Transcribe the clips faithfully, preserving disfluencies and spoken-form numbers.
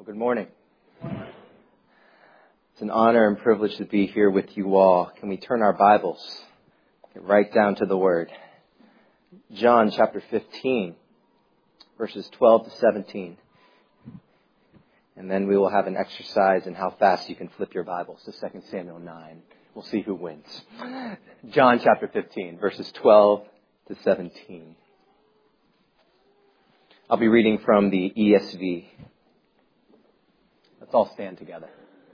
Well, good morning. It's an honor and privilege to be here with you all. Can we turn our Bibles, get right down to the Word? John chapter fifteen, verses twelve to seventeen. And then we will have an exercise in how fast you can flip your Bibles to Second Samuel nine. We'll see who wins. John chapter fifteen, verses twelve to seventeen. I'll be reading from the E S V. Let's all stand together.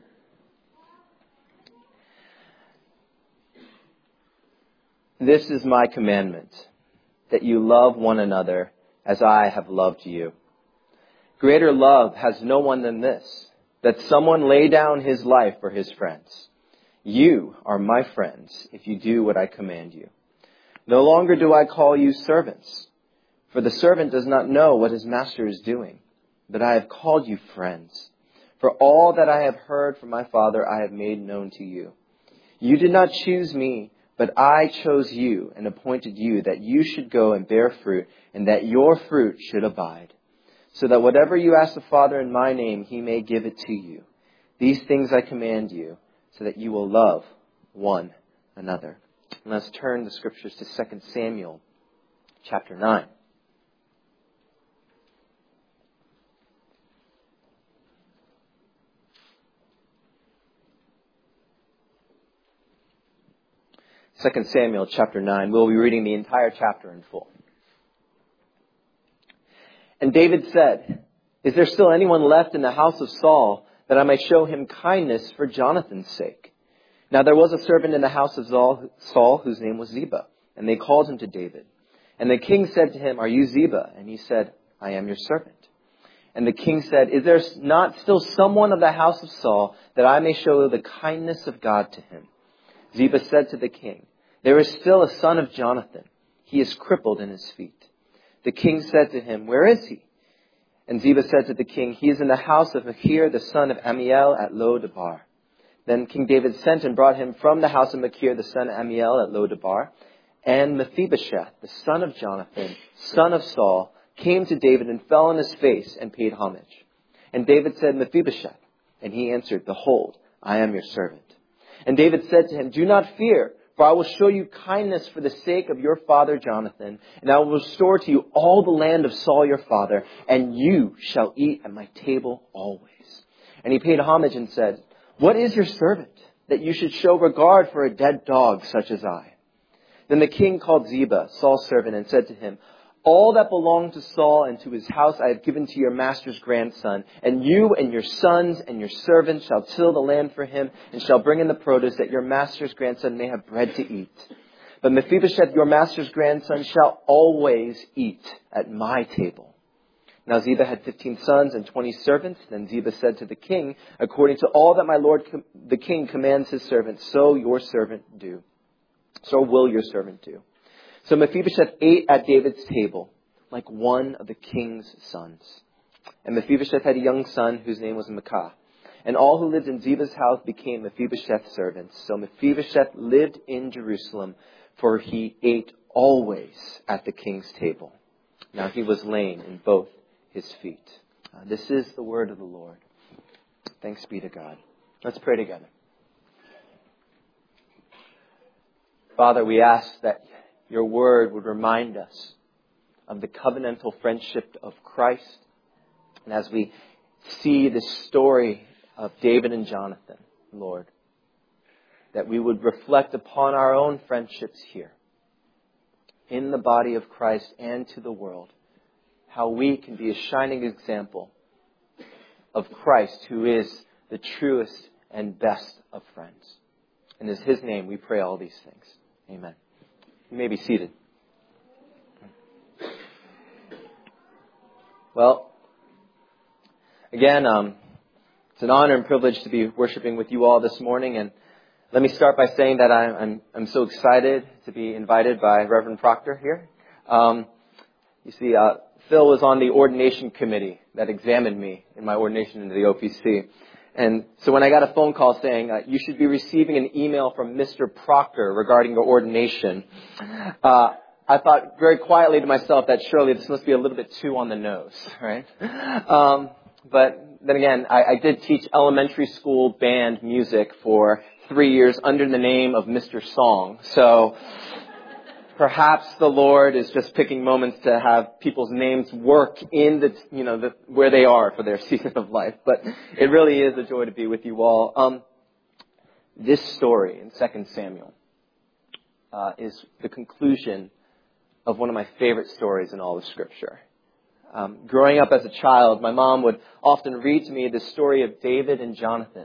This is my commandment, that you love one another as I have loved you. Greater love has no one than this, that someone lay down his life for his friends. You are my friends if you do what I command you. No longer do I call you servants, for the servant does not know what his master is doing, but I have called you friends. For all that I have heard from my Father I have made known to you. You did not choose me, but I chose you and appointed you that you should go and bear fruit, and that your fruit should abide, so that whatever you ask the Father in my name, he may give it to you. These things I command you, so that you will love one another. And let's turn the scriptures to Second Samuel chapter nine. Second Samuel chapter nine. We'll be reading the entire chapter in full. And David said, "Is there still anyone left in the house of Saul, that I may show him kindness for Jonathan's sake?" Now there was a servant in the house of Saul whose name was Ziba, and they called him to David. And the king said to him, "Are you Ziba?" And he said, "I am your servant." And the king said, "Is there not still someone of the house of Saul, that I may show the kindness of God to him?" Ziba said to the king, "There is still a son of Jonathan. He is crippled in his feet." The king said to him, "Where is he?" And Ziba said to the king, "He is in the house of Machir, the son of Ammiel, at Lo-debar." Then King David sent and brought him from the house of Machir, the son of Ammiel, at Lo-debar. And Mephibosheth, the son of Jonathan, son of Saul, came to David and fell on his face and paid homage. And David said, "Mephibosheth." And he answered, "Behold, I am your servant." And David said to him, "Do not fear, for I will show you kindness for the sake of your father Jonathan, and I will restore to you all the land of Saul your father, and you shall eat at my table always." And he paid homage and said, "What is your servant, that you should show regard for a dead dog such as I?" Then the king called Ziba, Saul's servant, and said to him, "All that belonged to Saul and to his house I have given to your master's grandson, and you and your sons and your servants shall till the land for him, and shall bring in the produce, that your master's grandson may have bread to eat. But Mephibosheth, your master's grandson, shall always eat at my table." Now Ziba had fifteen sons and twenty servants. Then Ziba said to the king, "According to all that my lord the king commands his servant, so your servant do. So will your servant do." So Mephibosheth ate at David's table, like one of the king's sons. And Mephibosheth had a young son whose name was Micah. And all who lived in Ziba's house became Mephibosheth's servants. So Mephibosheth lived in Jerusalem, for he ate always at the king's table. Now he was lame in both his feet. Uh, this is the word of the Lord. Thanks be to God. Let's pray together. Father, we ask that your word would remind us of the covenantal friendship of Christ. And as we see the story of David and Jonathan, Lord, that we would reflect upon our own friendships here in the body of Christ and to the world, how we can be a shining example of Christ, who is the truest and best of friends. And in his name we pray all these things. Amen. You may be seated. Well, again, um, it's an honor and privilege to be worshiping with you all this morning. And let me start by saying that I'm I'm, I'm so excited to be invited by Reverend Proctor here. Um, you see, uh, Phil was on the ordination committee that examined me in my ordination into the O P C. And so when I got a phone call saying, uh, you should be receiving an email from Mister Proctor regarding your ordination, uh, I thought very quietly to myself that surely this must be a little bit too on the nose, right? Um, but then again, I, I did teach elementary school band music for three years under the name of Mister Song. So perhaps the Lord is just picking moments to have people's names work in the, you know, the, where they are for their season of life. But it really is a joy to be with you all. Um, this story in Second Samuel uh, is the conclusion of one of my favorite stories in all of Scripture. Um, growing up as a child, my mom would often read to me the story of David and Jonathan,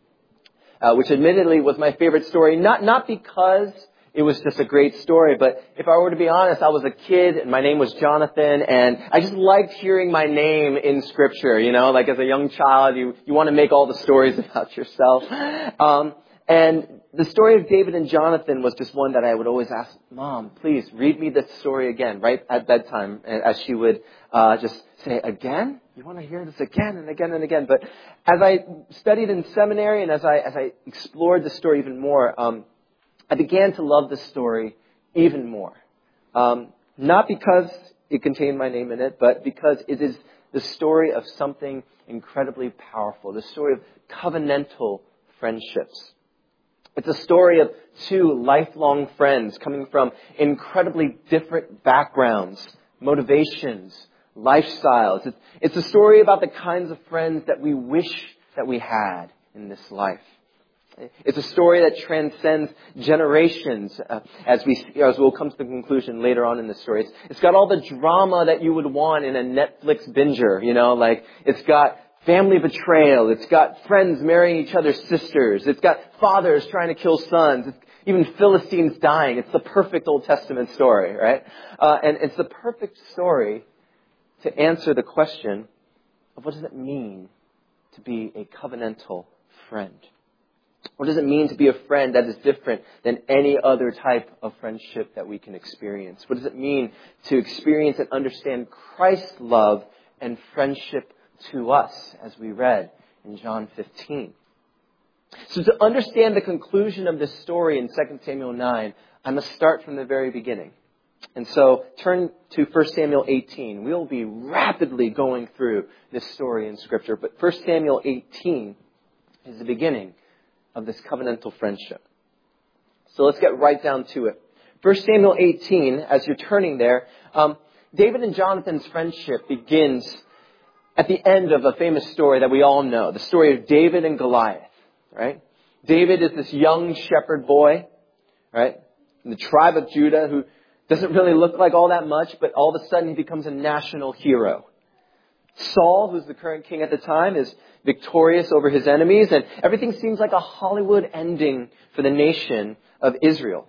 uh, which admittedly was my favorite story, not not because it was just a great story, but if I were to be honest, I was a kid and my name was Jonathan, and I just liked hearing my name in Scripture. You know, like as a young child, you you want to make all the stories about yourself. Um, and the story of David and Jonathan was just one that I would always ask, Mom, please read me this story again, right at bedtime, as she would uh, just say, again? You want to hear this again and again and again? But as I studied in seminary and as I as I explored the story even more, um, I began to love the story even more. Um, not because it contained my name in it, but because it is the story of something incredibly powerful, the story of covenantal friendships. It's a story of two lifelong friends coming from incredibly different backgrounds, motivations, lifestyles. It's, it's a story about the kinds of friends that we wish that we had in this life. It's a story that transcends generations, uh, as we as we'll come to the conclusion later on in the story. It's, it's got all the drama that you would want in a Netflix binger, you know, like it's got family betrayal. It's got friends marrying each other's sisters. It's got fathers trying to kill sons. It's even Philistines dying. It's the perfect Old Testament story, right? Uh, and it's the perfect story to answer the question of what does it mean to be a covenantal friend? What does it mean to be a friend that is different than any other type of friendship that we can experience? What does it mean to experience and understand Christ's love and friendship to us, as we read in John fifteen? So to understand the conclusion of this story in Second Samuel nine, I must start from the very beginning. And so turn to First Samuel eighteen. We'll be rapidly going through this story in Scripture, but First Samuel eighteen is the beginning of this covenantal friendship. So let's get right down to it. First Samuel eighteen, as you're turning there, um, David and Jonathan's friendship begins at the end of a famous story that we all know, the story of David and Goliath, right? David is this young shepherd boy, right, from the tribe of Judah who doesn't really look like all that much, but all of a sudden he becomes a national hero. Saul, who's the current king at the time, is victorious over his enemies, and everything seems like a Hollywood ending for the nation of Israel.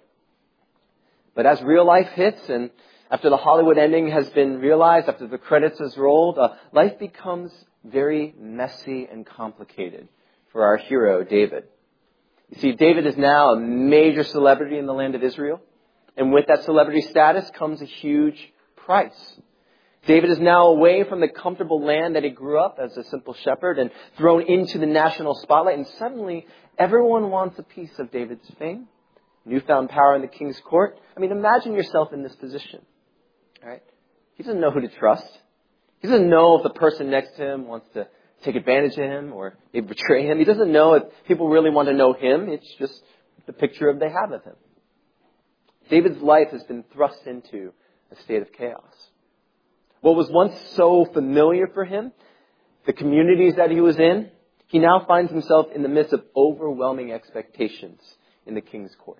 But as real life hits, and after the Hollywood ending has been realized, after the credits is rolled, uh, life becomes very messy and complicated for our hero, David. You see, David is now a major celebrity in the land of Israel, and with that celebrity status comes a huge price. David is now away from the comfortable land that he grew up as a simple shepherd and thrown into the national spotlight. And suddenly, everyone wants a piece of David's fame, newfound power in the king's court. I mean, imagine yourself in this position. All right? He doesn't know who to trust. He doesn't know if the person next to him wants to take advantage of him or they betray him. He doesn't know if people really want to know him. It's just the picture they have of him. David's life has been thrust into a state of chaos. What was once so familiar for him, the communities that he was in, he now finds himself in the midst of overwhelming expectations in the king's court.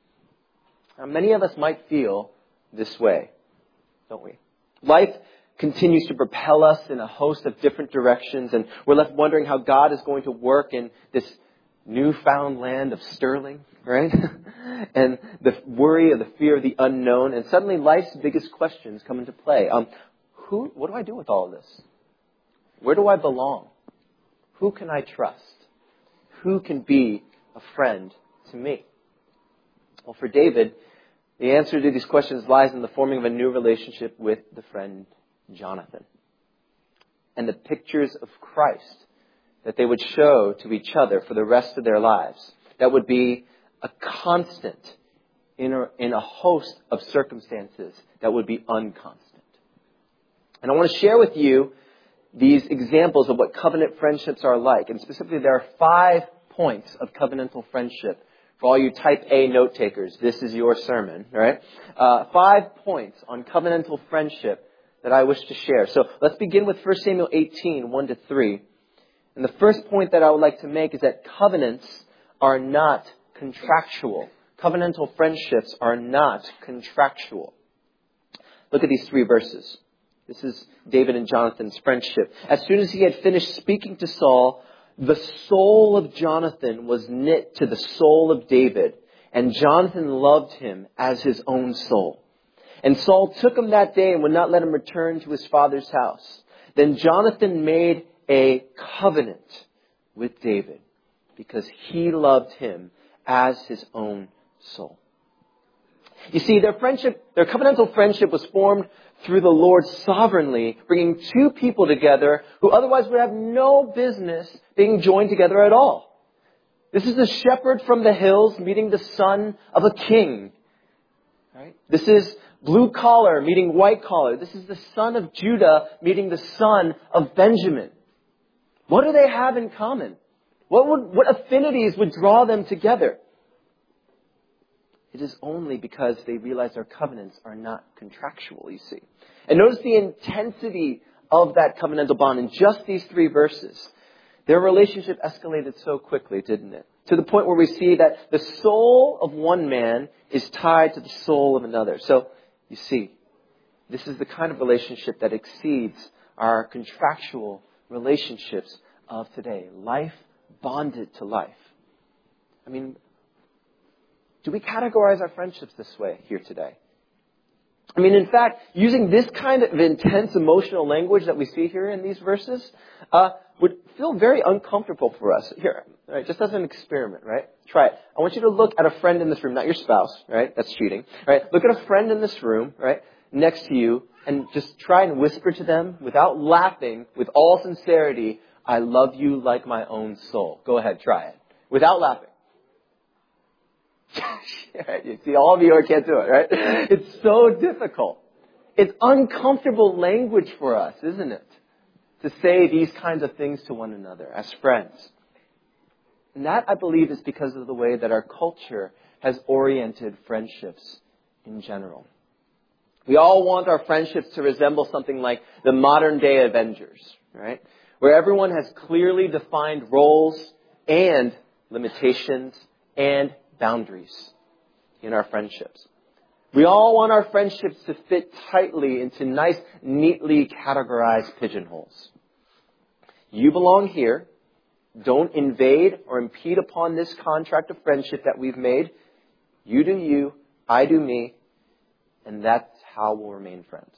Now, many of us might feel this way, don't we? Life continues to propel us in a host of different directions, and we're left wondering how God is going to work in this newfound land of Sterling, right? And the worry of the fear of the unknown, and suddenly life's biggest questions come into play. Um, Who, what do I do with all of this? Where do I belong? Who can I trust? Who can be a friend to me? Well, for David, the answer to these questions lies in the forming of a new relationship with the friend Jonathan. And the pictures of Christ that they would show to each other for the rest of their lives. That would be a constant in a, in a host of circumstances that would be unconstant. And I want to share with you these examples of what covenant friendships are like. And specifically, there are five points of covenantal friendship. For all you type A note takers, this is your sermon, right? Uh, five points on covenantal friendship that I wish to share. So let's begin with First Samuel eighteen, one to three. And the first point that I would like to make is that covenants are not contractual. Covenantal friendships are not contractual. Look at these three verses. This is David and Jonathan's friendship. As soon as he had finished speaking to Saul, the soul of Jonathan was knit to the soul of David, and Jonathan loved him as his own soul. And Saul took him that day and would not let him return to his father's house. Then Jonathan made a covenant with David because he loved him as his own soul. You see, their friendship, their covenantal friendship was formed through the Lord sovereignly, bringing two people together who otherwise would have no business being joined together at all. This is the shepherd from the hills meeting the son of a king. Right? This is blue collar meeting white collar. This is the son of Judah meeting the son of Benjamin. What do they have in common? What would, what affinities would draw them together? It is only because they realize their covenants are not contractual, you see. And notice the intensity of that covenantal bond in just these three verses. Their relationship escalated so quickly, didn't it? To the point where we see that the soul of one man is tied to the soul of another. So, you see, this is the kind of relationship that exceeds our contractual relationships of today. Life bonded to life. I mean, do we categorize our friendships this way here today? I mean, in fact, using this kind of intense emotional language that we see here in these verses uh, would feel very uncomfortable for us. Here, right, just as an experiment, right? Try it. I want you to look at a friend in this room, not your spouse, right? That's cheating, right? Look at a friend in this room, right, next to you, and just try and whisper to them without laughing, with all sincerity, I love you like my own soul. Go ahead, try it. Without laughing. You see, all of you can't do it, right? It's so difficult. It's uncomfortable language for us, isn't it? To say these kinds of things to one another as friends. And that, I believe, is because of the way that our culture has oriented friendships in general. We all want our friendships to resemble something like the modern day Avengers, right? Where everyone has clearly defined roles and limitations and boundaries in our friendships. We all want our friendships to fit tightly into nice, neatly categorized pigeonholes. You belong here. Don't invade or impede upon this contract of friendship that we've made. You do you, I do me, and that's how we'll remain friends.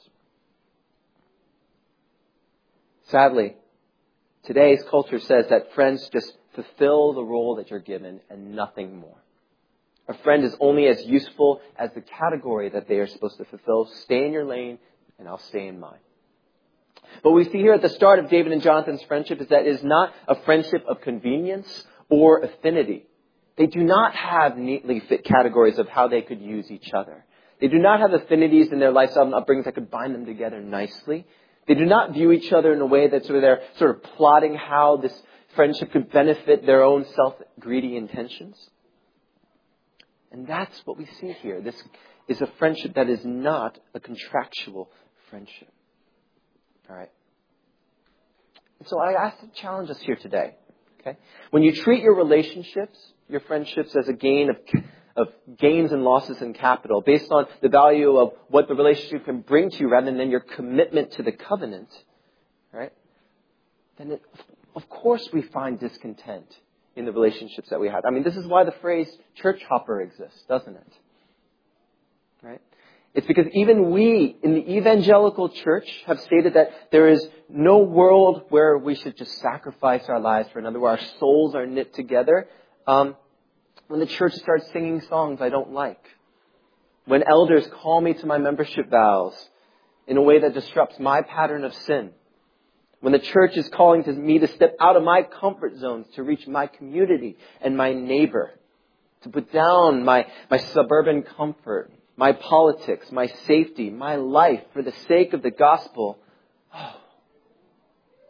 Sadly, today's culture says that friends just fulfill the role that you're given and nothing more. A friend is only as useful as the category that they are supposed to fulfill. Stay in your lane, and I'll stay in mine. What we see here at the start of David and Jonathan's friendship is that it is not a friendship of convenience or affinity. They do not have neatly fit categories of how they could use each other. They do not have affinities in their lifestyle and upbringings that could bind them together nicely. They do not view each other in a way that sort of they're sort of plotting how this friendship could benefit their own self-greedy intentions. And that's what we see here. This is a friendship that is not a contractual friendship. All right. And so I ask to challenge us here today. Okay. When you treat your relationships, your friendships as a gain of, of gains and losses in capital based on the value of what the relationship can bring to you rather than your commitment to the covenant, right? Then it, of course we find discontent in the relationships that we have. I mean, this is why the phrase church hopper exists, doesn't it? Right? It's because even we in the evangelical church have stated that there is no world where we should just sacrifice our lives for another, where our souls are knit together. Um, when the church starts singing songs I don't like, when elders call me to my membership vows in a way that disrupts my pattern of sin, when the church is calling to me to step out of my comfort zones to reach my community and my neighbor, to put down my, my suburban comfort, my politics, my safety, my life for the sake of the gospel. Oh,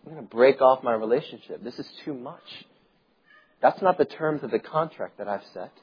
I'm going to break off my relationship. This is too much. That's not the terms of the contract that I've set.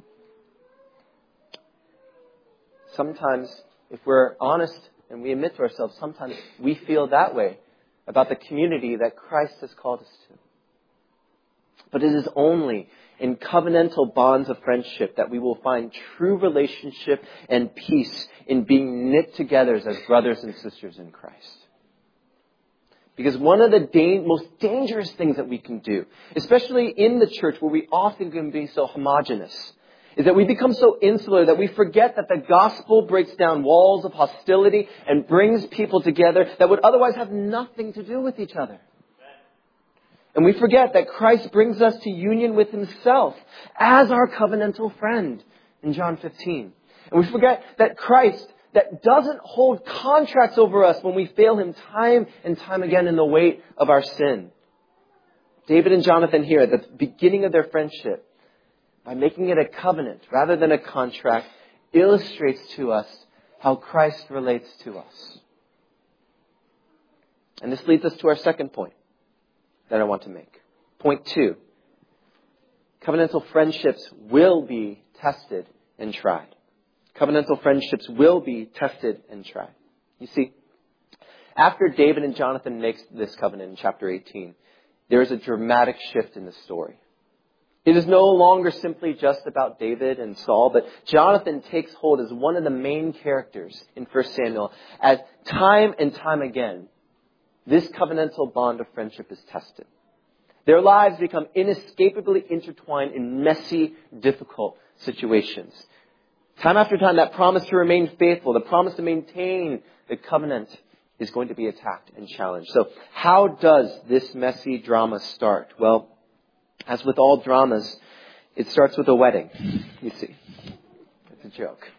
Sometimes, if we're honest and we admit to ourselves, sometimes we feel that way about the community that Christ has called us to. But it is only in covenantal bonds of friendship that we will find true relationship and peace in being knit together as brothers and sisters in Christ. Because one of the da- most dangerous things that we can do, especially in the church where we often can be so homogenous, is that we become so insular that we forget that the gospel breaks down walls of hostility and brings people together that would otherwise have nothing to do with each other. And we forget that Christ brings us to union with himself as our covenantal friend in John fifteen. And we forget that Christ, that doesn't hold contracts over us when we fail him time and time again in the weight of our sin. David and Jonathan here at the beginning of their friendship, by making it a covenant rather than a contract, illustrates to us how Christ relates to us. And this leads us to our second point that I want to make. Point two. Covenantal friendships will be tested and tried. Covenantal friendships will be tested and tried. You see, after David and Jonathan make this covenant in chapter eighteen, there is a dramatic shift in the story. It is no longer simply just about David and Saul, but Jonathan takes hold as one of the main characters in First Samuel, as time and time again, this covenantal bond of friendship is tested. Their lives become inescapably intertwined in messy, difficult situations. Time after time, that promise to remain faithful, the promise to maintain the covenant is going to be attacked and challenged. So how does this messy drama start? Well, as with all dramas, it starts with a wedding, you see. It's a joke.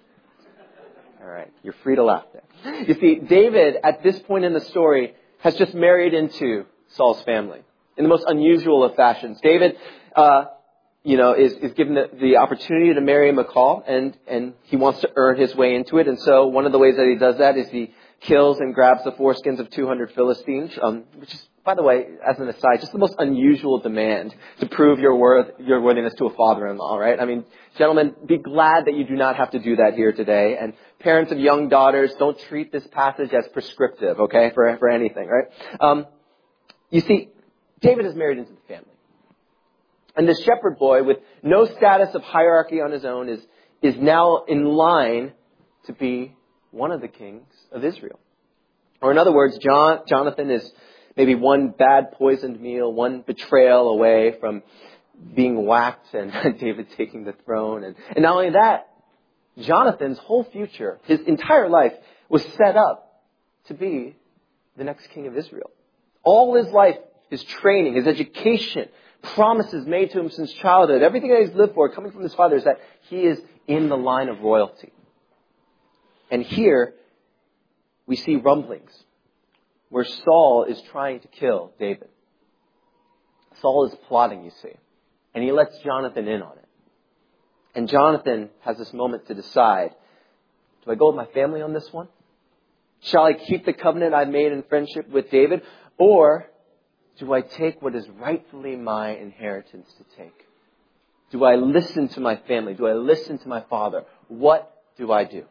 All right, you're free to laugh there. You see, David, at this point in the story, has just married into Saul's family in the most unusual of fashions. David, uh, you know, is, is given the, the opportunity to marry Michal, and, and he wants to earn his way into it. And so one of the ways that he does that is he kills and grabs the foreskins of two hundred Philistines, um, which is, by the way, as an aside, just the most unusual demand to prove your worth, your worthiness to a father-in-law, right? I mean, gentlemen, be glad that you do not have to do that here today. And parents of young daughters, don't treat this passage as prescriptive, okay, for, for anything, right? Um, you see, David is married into the family. And this shepherd boy with no status of hierarchy on his own is, is now in line to be one of the kings of Israel. Or in other words, John, Jonathan is maybe one bad poisoned meal, one betrayal away from being whacked and David taking the throne. And, and not only that, Jonathan's whole future, his entire life, was set up to be the next king of Israel. All his life, his training, his education, promises made to him since childhood, everything that he's lived for coming from his father is that he is in the line of royalty. And here we see rumblings where Saul is trying to kill David. Saul is plotting, you see, and he lets Jonathan in on it. And Jonathan has this moment to decide, do I go with my family on this one? Shall I keep the covenant I've made in friendship with David? Or do I take what is rightfully my inheritance to take? Do I listen to my family? Do I listen to my father? What do I do?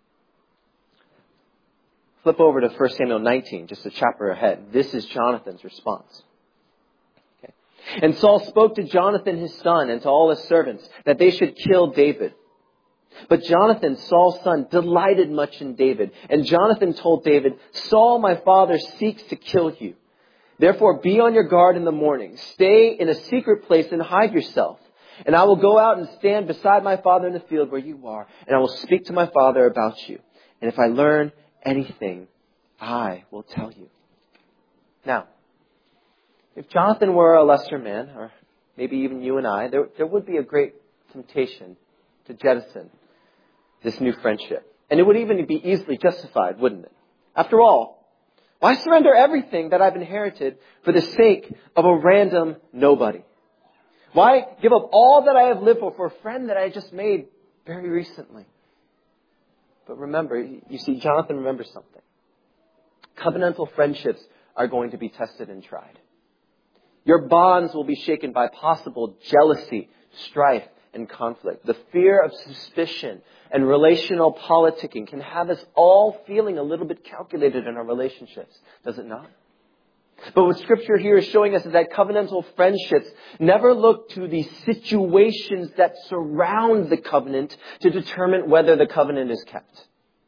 Flip over to First Samuel nineteen, just a chapter ahead. This is Jonathan's response. Okay. And Saul spoke to Jonathan his son and to all his servants that they should kill David. But Jonathan, Saul's son, delighted much in David. And Jonathan told David, Saul, my father, seeks to kill you. Therefore, be on your guard in the morning. Stay in a secret place and hide yourself. And I will go out and stand beside my father in the field where you are. And I will speak to my father about you. And if I learn anything, I will tell you. Now, if Jonathan were a lesser man, or maybe even you and I, there, there would be a great temptation to jettison this new friendship. And it would even be easily justified, wouldn't it? After all, why surrender everything that I've inherited for the sake of a random nobody? Why give up all that I have lived for for a friend that I just made very recently? But remember, you see, Jonathan remembers something. Covenantal friendships are going to be tested and tried. Your bonds will be shaken by possible jealousy, strife, and conflict. The fear of suspicion and relational politicking can have us all feeling a little bit calculated in our relationships, does it not? But what Scripture here is showing us is that covenantal friendships never look to the situations that surround the covenant to determine whether the covenant is kept.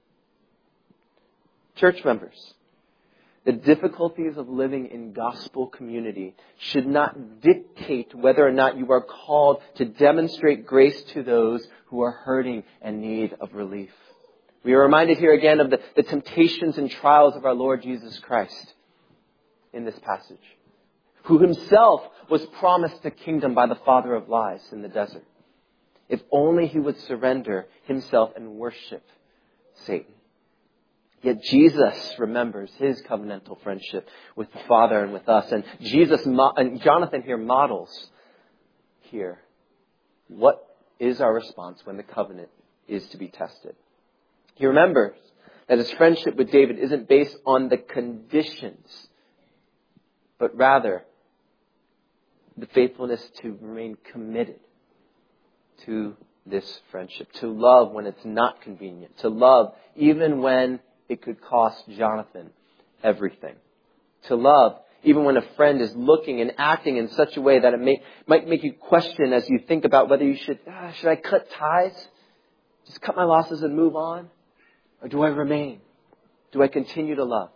Church members, the difficulties of living in gospel community should not dictate whether or not you are called to demonstrate grace to those who are hurting and need of relief. We are reminded here again of the, the temptations and trials of our Lord Jesus Christ in this passage, who himself was promised the kingdom by the father of lies in the desert. If only he would surrender himself and worship Satan. Yet Jesus remembers his covenantal friendship with the Father and with us. And Jesus and Jonathan here models here what is our response when the covenant is to be tested. He remembers that his friendship with David isn't based on the conditions, but rather the faithfulness to remain committed to this friendship, to love when it's not convenient, to love even when it could cost Jonathan everything. To love, even when a friend is looking and acting in such a way that it may, might make you question as you think about whether you should, ah, should I cut ties? Just cut my losses and move on? Or do I remain? Do I continue to love?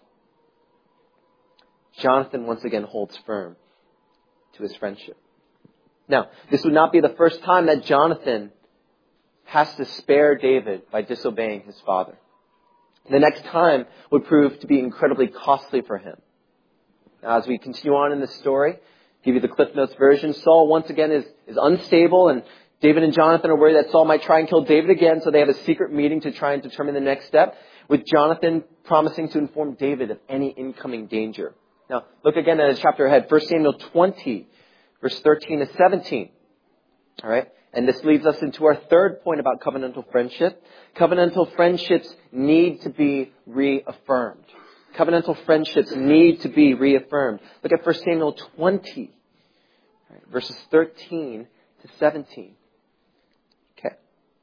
Jonathan once again holds firm to his friendship. Now, this would not be the first time that Jonathan has to spare David by disobeying his father. The next time would prove to be incredibly costly for him. Now, as we continue on in this story, give you the Cliff Notes version, Saul once again is, is unstable, and David and Jonathan are worried that Saul might try and kill David again, so they have a secret meeting to try and determine the next step, with Jonathan promising to inform David of any incoming danger. Now, look again at a chapter ahead, First Samuel twenty, verse thirteen to seventeen. All right? And this leads us into our third point about covenantal friendship. Covenantal friendships need to be reaffirmed. Covenantal friendships need to be reaffirmed. Look at First Samuel twenty, right, verses thirteen to seventeen. Okay.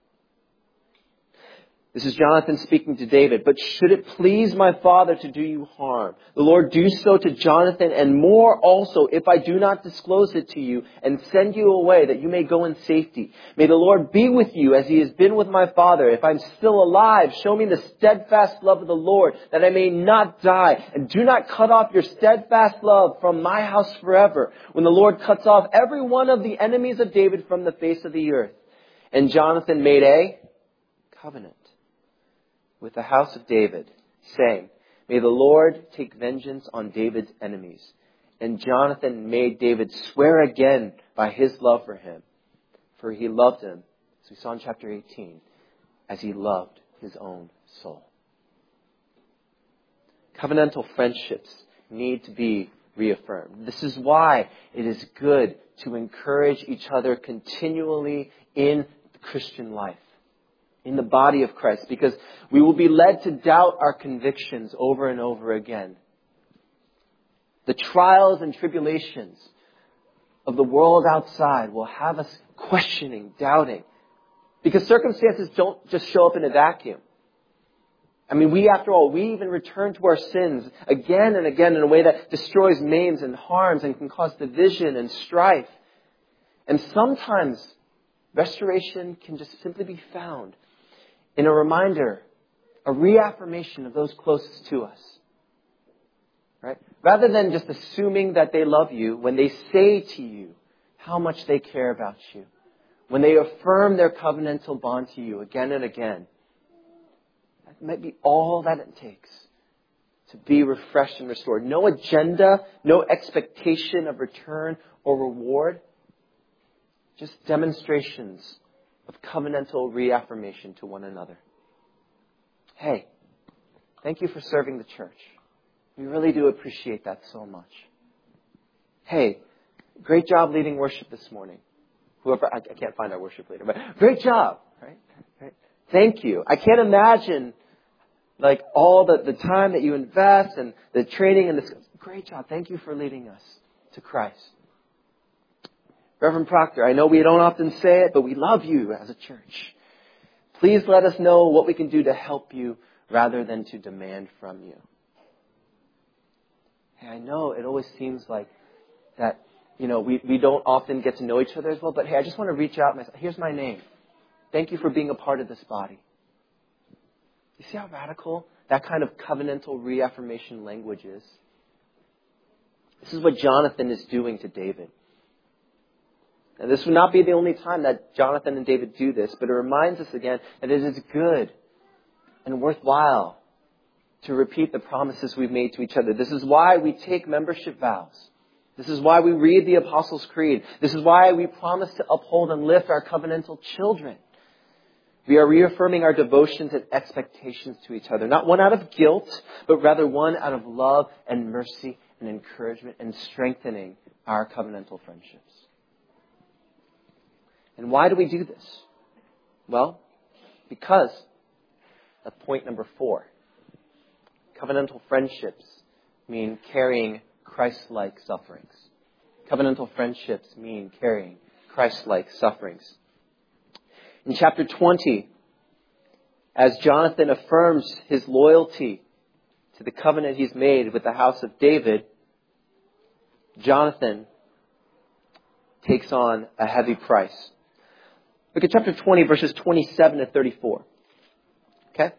This is Jonathan speaking to David. But should it please my father to do you harm, the Lord do so to Jonathan and more also if I do not disclose it to you and send you away that you may go in safety. May the Lord be with you as he has been with my father. If I'm still alive, show me the steadfast love of the Lord that I may not die. And do not cut off your steadfast love from my house forever when the Lord cuts off every one of the enemies of David from the face of the earth. And Jonathan made a covenant with the house of David, saying, may the Lord take vengeance on David's enemies. And Jonathan made David swear again by his love for him, for he loved him, as we saw in chapter eighteen, as he loved his own soul. Covenantal friendships need to be reaffirmed. This is why it is good to encourage each other continually in the Christian life, in the body of Christ, because we will be led to doubt our convictions over and over again. The trials and tribulations of the world outside will have us questioning, doubting, because circumstances don't just show up in a vacuum. I mean, we, after all, we even return to our sins again and again in a way that destroys, maims, and harms and can cause division and strife. And sometimes restoration can just simply be found in a reminder, a reaffirmation of those closest to us. Right? Rather than just assuming that they love you when they say to you how much they care about you, when they affirm their covenantal bond to you again and again, that might be all that it takes to be refreshed and restored. No agenda, no expectation of return or reward, just demonstrations of covenantal reaffirmation to one another. Hey, thank you for serving the church. We really do appreciate that so much. Hey, great job leading worship this morning. Whoever, I, I can't find our worship leader, but great job. Right? Right? Thank you. I can't imagine Like all the, the time that you invest and the training and this. Great job. Thank you for leading us to Christ. Reverend Proctor, I know we don't often say it, but we love you as a church. Please let us know what we can do to help you rather than to demand from you. Hey, I know it always seems like that, you know, we, we don't often get to know each other as well, but hey, I just want to reach out and say, here's my name. Thank you for being a part of this body. You see how radical that kind of covenantal reaffirmation language is? This is what Jonathan is doing to David. And this would not be the only time that Jonathan and David do this, but it reminds us again that it is good and worthwhile to repeat the promises we've made to each other. This is why we take membership vows. This is why we read the Apostles' Creed. This is why we promise to uphold and lift our covenantal children. We are reaffirming our devotions and expectations to each other, not one out of guilt, but rather one out of love and mercy and encouragement and strengthening our covenantal friendships. And why do we do this? Well, because of point number four. Covenantal friendships mean carrying Christ-like sufferings. Covenantal friendships mean carrying Christ-like sufferings. In chapter twenty, as Jonathan affirms his loyalty to the covenant he's made with the house of David, Jonathan takes on a heavy price. Look at chapter twenty, verses twenty-seven to thirty-four. Okay?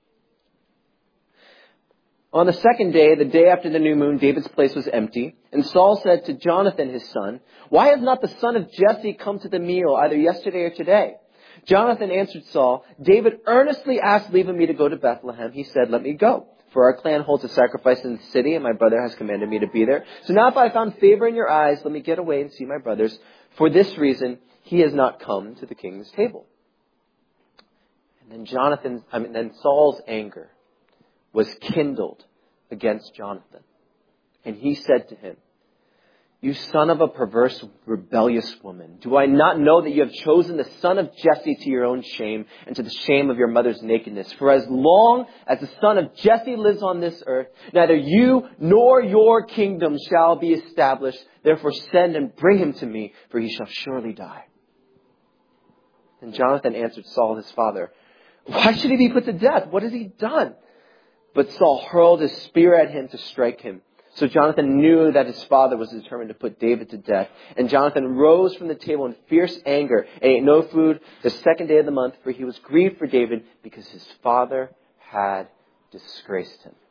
On the second day, the day after the new moon, David's place was empty. And Saul said to Jonathan, his son, "Why has not the son of Jesse come to the meal, either yesterday or today?" Jonathan answered Saul, "David earnestly asked leave of me to go to Bethlehem. He said, 'Let me go. For our clan holds a sacrifice in the city, and my brother has commanded me to be there. So now if I found favor in your eyes, let me get away and see my brothers. For this reason, he has not come to the king's table.'" And then Jonathan, I mean, then Saul's anger was kindled against Jonathan. And he said to him, "You son of a perverse, rebellious woman, do I not know that you have chosen the son of Jesse to your own shame and to the shame of your mother's nakedness? For as long as the son of Jesse lives on this earth, neither you nor your kingdom shall be established. Therefore send and bring him to me, for he shall surely die." And Jonathan answered Saul, his father, "Why should he be put to death? What has he done?" But Saul hurled his spear at him to strike him. So Jonathan knew that his father was determined to put David to death. And Jonathan rose from the table in fierce anger and ate no food the second day of the month, for he was grieved for David because his father had disgraced him.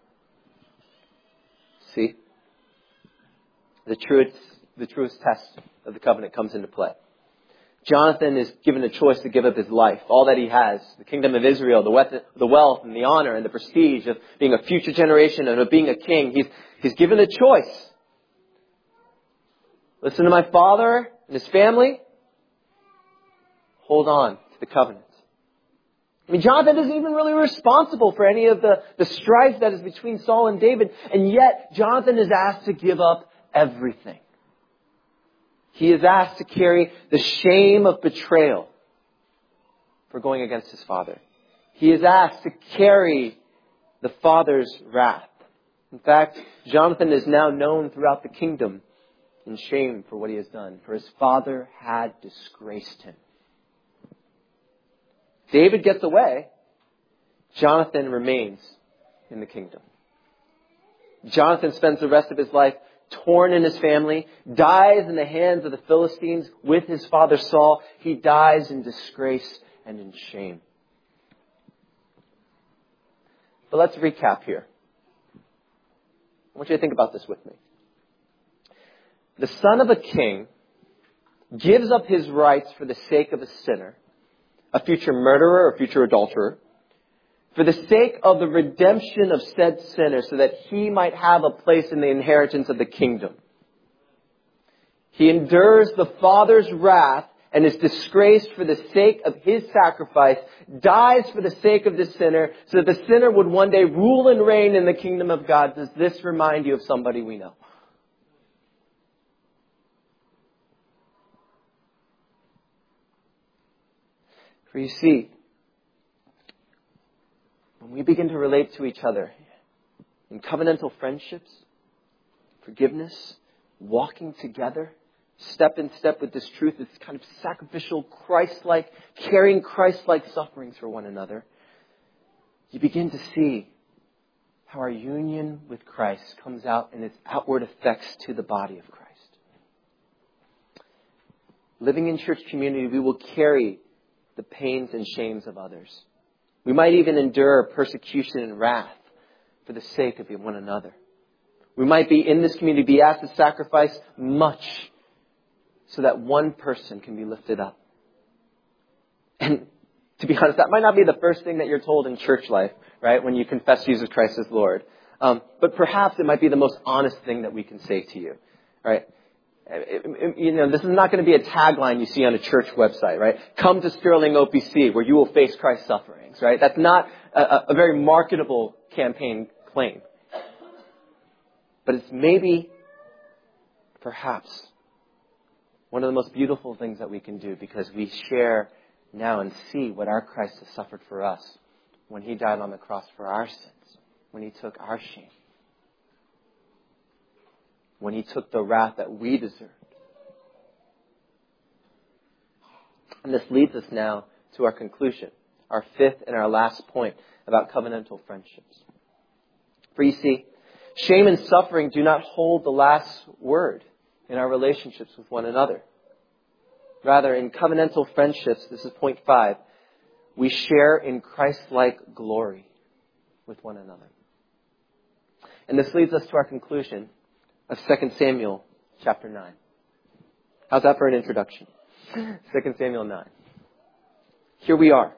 See? The truest, the truest test of the covenant comes into play. Jonathan is given a choice to give up his life, all that he has, the kingdom of Israel, the wealth and the honor and the prestige of being a future generation and of being a king. He's, he's given a choice. Listen to my father and his family. Hold on to the covenant. I mean, Jonathan isn't even really responsible for any of the, the strife that is between Saul and David. And yet, Jonathan is asked to give up everything. He is asked to carry the shame of betrayal for going against his father. He is asked to carry the father's wrath. In fact, Jonathan is now known throughout the kingdom in shame for what he has done, for his father had disgraced him. David gets away. Jonathan remains in the kingdom. Jonathan spends the rest of his life torn in his family, dies in the hands of the Philistines with his father Saul. He dies in disgrace and in shame. But let's recap here. I want you to think about this with me. The son of a king gives up his rights for the sake of a sinner, a future murderer or future adulterer, for the sake of the redemption of said sinner, so that he might have a place in the inheritance of the kingdom. He endures the father's wrath and is disgraced for the sake of his sacrifice, dies for the sake of the sinner, so that the sinner would one day rule and reign in the kingdom of God. Does this remind you of somebody we know? For you see, when we begin to relate to each other in covenantal friendships, forgiveness, walking together, step in step with this truth, this kind of sacrificial, Christ-like, carrying Christ-like sufferings for one another, you begin to see how our union with Christ comes out in its outward effects to the body of Christ. Living in church community, we will carry the pains and shames of others. We might even endure persecution and wrath for the sake of one another. We might be in this community, be asked to sacrifice much so that one person can be lifted up. And to be honest, that might not be the first thing that you're told in church life, right? When you confess Jesus Christ as Lord. Um, but perhaps it might be the most honest thing that we can say to you, right? It, it, you know, this is not going to be a tagline you see on a church website, right? Come to Sterling O P C where you will face Christ's sufferings, right? That's not a, a very marketable campaign claim. But it's maybe, perhaps, one of the most beautiful things that we can do because we share now and see what our Christ has suffered for us when He died on the cross for our sins, when He took our shame, when He took the wrath that we deserved. And this leads us now to our conclusion, our fifth and our last point about covenantal friendships. For you see, shame and suffering do not hold the last word in our relationships with one another. Rather, in covenantal friendships, this is point five, we share in Christ-like glory with one another. And this leads us to our conclusion of Second Samuel chapter nine. How's that for an introduction? Second Samuel nine. Here we are.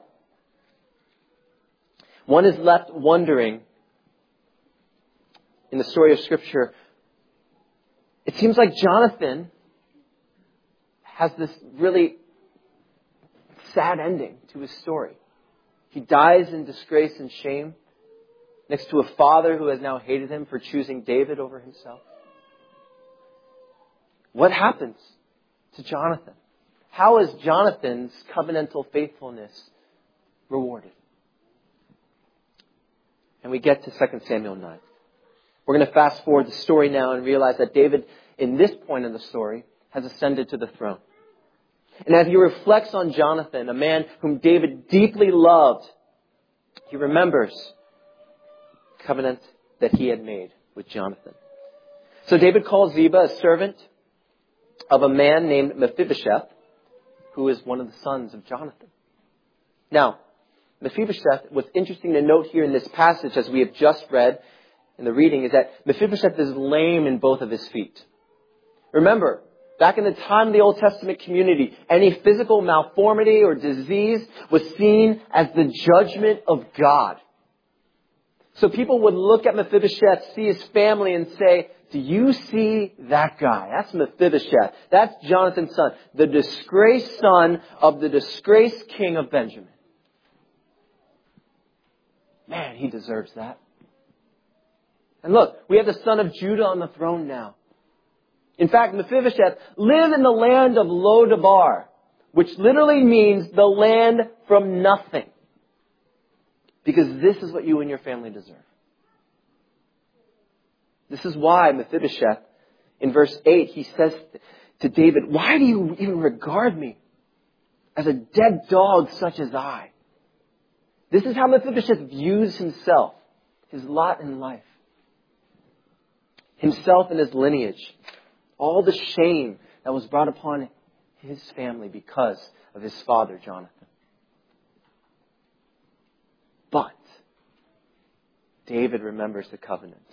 One is left wondering in the story of Scripture, it seems like Jonathan has this really sad ending to his story. He dies in disgrace and shame next to a father who has now hated him for choosing David over himself. What happens to Jonathan? How is Jonathan's covenantal faithfulness rewarded? And we get to Second Samuel nine. We're going to fast forward the story now and realize that David, in this point in the story, has ascended to the throne. And as he reflects on Jonathan, a man whom David deeply loved, he remembers the covenant that he had made with Jonathan. So David calls Ziba, a servant of a man named Mephibosheth, who is one of the sons of Jonathan. Now, Mephibosheth, what's interesting to note here in this passage, as we have just read in the reading, is that Mephibosheth is lame in both of his feet. Remember, back in the time of the Old Testament community, any physical malformity or disease was seen as the judgment of God. So people would look at Mephibosheth, see his family, and say, do you see that guy? That's Mephibosheth. That's Jonathan's son, the disgraced son of the disgraced king of Benjamin. Man, he deserves that. And look, we have the son of Judah on the throne now. In fact, Mephibosheth lived in the land of Lodabar, which literally means the land from nothing. Because this is what you and your family deserve. This is why Mephibosheth, in verse eight, he says to David, why do you even regard me as a dead dog such as I? This is how Mephibosheth views himself, his lot in life. Himself and his lineage. All the shame that was brought upon his family because of his father, Jonathan. But David remembers the covenant.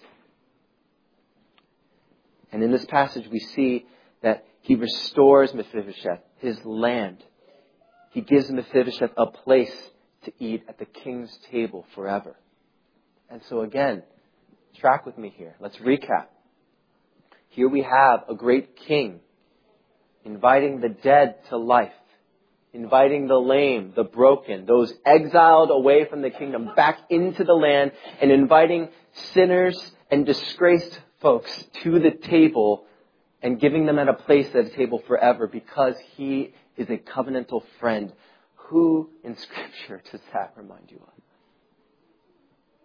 And in this passage we see that he restores Mephibosheth, his land. He gives Mephibosheth a place to eat at the king's table forever. And so again, track with me here. Let's recap. Here we have a great king inviting the dead to life, inviting the lame, the broken, those exiled away from the kingdom back into the land, and inviting sinners and disgraced folks to the table and giving them at a place at the table forever because he is a covenantal friend. Who in Scripture does that remind you of?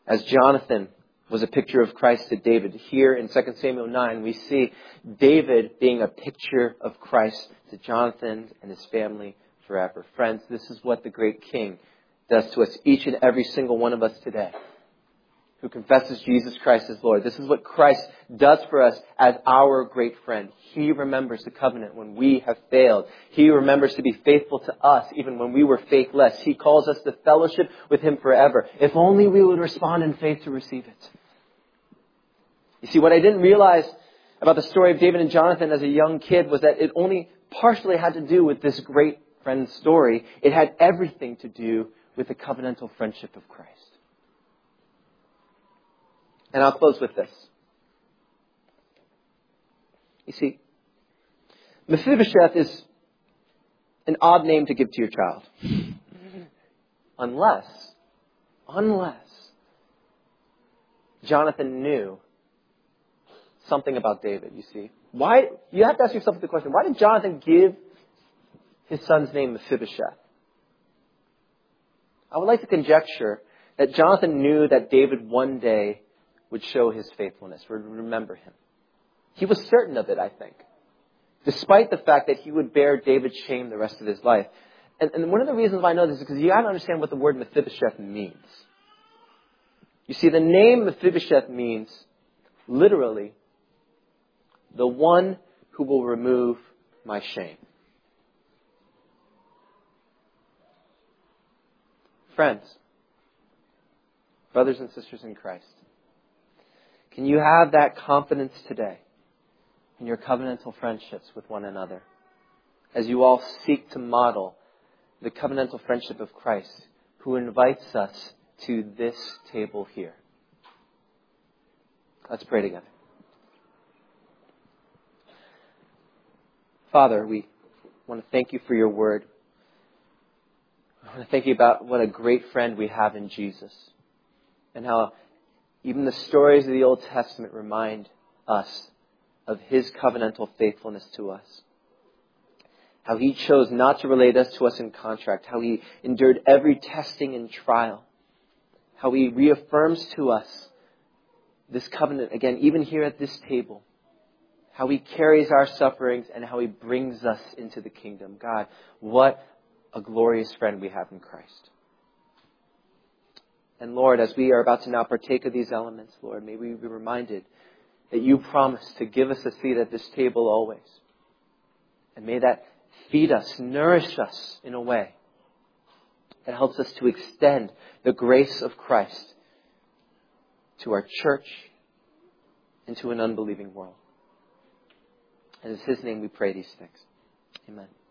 As Jonathan was a picture of Christ to David, here in Second Samuel nine, we see David being a picture of Christ to Jonathan and his family forever. Friends, this is what the great King does to us, each and every single one of us today, who confesses Jesus Christ as Lord. This is what Christ does for us as our great friend. He remembers the covenant when we have failed. He remembers to be faithful to us even when we were faithless. He calls us to fellowship with Him forever. If only we would respond in faith to receive it. You see, what I didn't realize about the story of David and Jonathan as a young kid was that it only partially had to do with this great friend's story. It had everything to do with the covenantal friendship of Christ. And I'll close with this. You see, Mephibosheth is an odd name to give to your child. Unless, unless Jonathan knew something about David, you see. Why? You have to ask yourself the question, why did Jonathan give his son's name Mephibosheth? I would like to conjecture that Jonathan knew that David one day would show his faithfulness, would remember him. He was certain of it, I think. Despite the fact that he would bear David's shame the rest of his life. And, and one of the reasons why I know this is because you have to understand what the word Mephibosheth means. You see, the name Mephibosheth means, literally, the one who will remove my shame. Friends, brothers and sisters in Christ, can you have that confidence today in your covenantal friendships with one another as you all seek to model the covenantal friendship of Christ, who invites us to this table here? Let's pray together. Father, we want to thank you for your word. I want to thank you about what a great friend we have in Jesus, and how even the stories of the Old Testament remind us of His covenantal faithfulness to us. How He chose not to relate us to us in contract. How He endured every testing and trial. How He reaffirms to us this covenant again, even here at this table. How He carries our sufferings and how He brings us into the kingdom. God, what a glorious friend we have in Christ. And Lord, as we are about to now partake of these elements, Lord, may we be reminded that you promised to give us a seat at this table always. And may that feed us, nourish us in a way that helps us to extend the grace of Christ to our church and to an unbelieving world. And in His name we pray these things. Amen.